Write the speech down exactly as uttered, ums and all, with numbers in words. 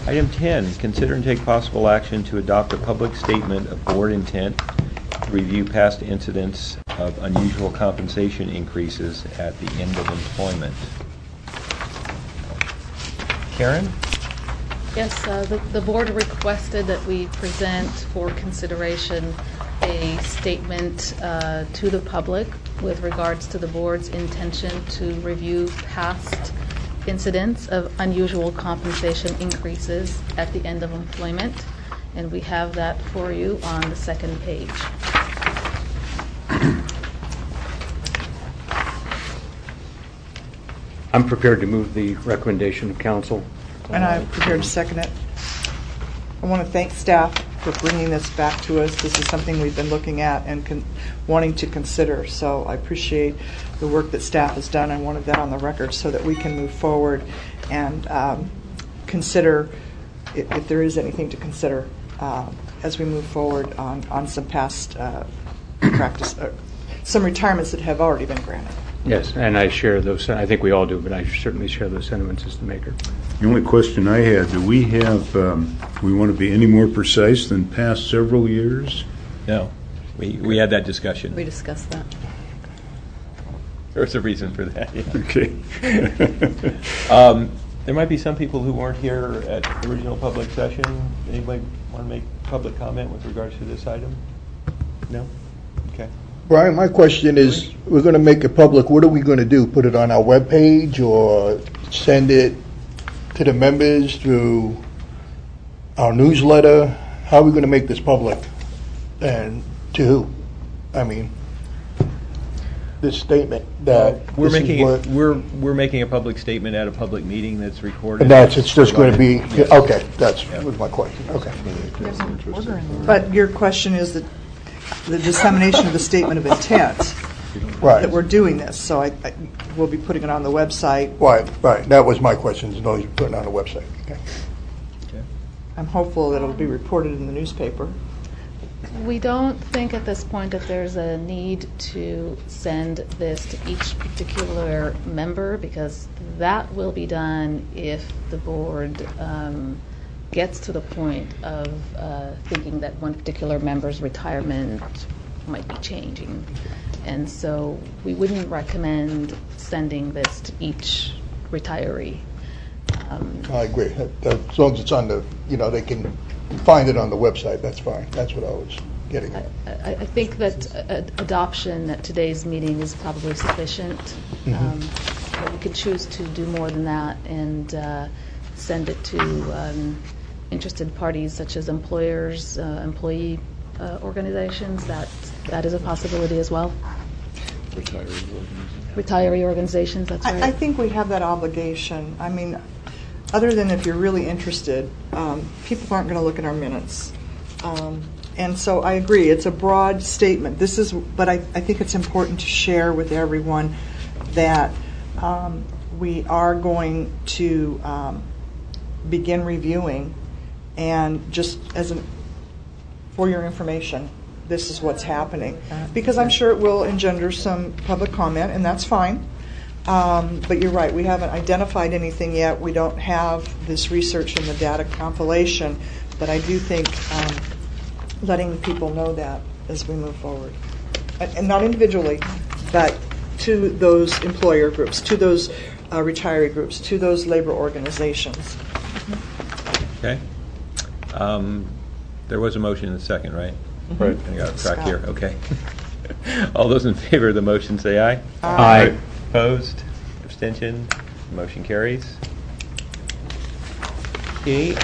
Item ten, consider and take possible action to adopt a public statement of board intent to review past incidents of unusual compensation increases at the end of employment. Karen? Yes, uh, the, the board requested that we present for consideration a statement uh, to the public with regards to the board's intention to review past incidents of unusual compensation increases at the end of employment, and we have that for you on the second page. I'm prepared to move the recommendation of council. And I'm prepared to second it. I want to thank staff for bringing this back to us. This is something we've been looking at and con- wanting to consider. So I appreciate the work that staff has done. I wanted that on the record so that we can move forward and um, consider if, if there is anything to consider uh, as we move forward on, on some past uh, practice, uh, some retirements that have already been granted. Yes, and I share those. I think we all do, but I certainly share those sentiments as the maker. The only question I had, do we have, um, we want to be any more precise than past several years? No. We, we had that discussion. We discussed that. There was a reason for that. Yeah. Okay. um, there might be some people who weren't here at the original public session. Anybody want to make public comment with regards to this item? No? Okay. Brian, my question is, we're going to make it public. What are we going to do? Put it on our webpage or send it to the members through our newsletter? How are we going to make this public? And to who? I mean, this statement that we're this making is it, we're we're making a public statement at a public meeting that's recorded. and that's it's just going to be Yes. okay. That's Yeah. was my question. Okay. But your question is that the dissemination of the statement of intent Right. that we're doing this. So I, I we'll be putting it on the website. Right. Right. That was my question. Is no, you're putting it on the website. Okay. Okay. I'm hopeful that it'll be reported in the newspaper. We don't think at this point that there's a need to send this to each particular member, because that will be done if the board um, gets to the point of uh, thinking that one particular member's retirement might be changing. And so we wouldn't recommend sending this to each retiree. Um, I agree. As long as it's on the, you know, they can find it on the website. That's fine. That's what I was getting at. I, I think that uh, adoption at today's meeting is probably sufficient. Mhm. Um, but we could choose to do more than that and uh, send it to um, interested parties such as employers, uh, employee uh, organizations. That that is a possibility as well. Retiree organizations. Retiree organizations. That's right. I, I think we have that obligation. I mean, other than if you're really interested, um, people aren't going to look at our minutes. Um, and so I agree, it's a broad statement. This is, but I, I think it's important to share with everyone that um, we are going to um, begin reviewing, and just as an, for your information, this is what's happening. Because I'm sure it will engender some public comment, and that's fine. Um, but you're right, we haven't identified anything yet. We don't have this research and the data compilation, but I do think um, letting people know that as we move forward. And, and not individually, but to those employer groups, to those uh, retiree groups, to those labor organizations. Okay. Um, there was a motion in a second, right? Mm-hmm. Right. I got a track Scott. here. Okay. All those in favor of the motion say aye. Aye. Opposed? Abstention? Motion carries. Okay.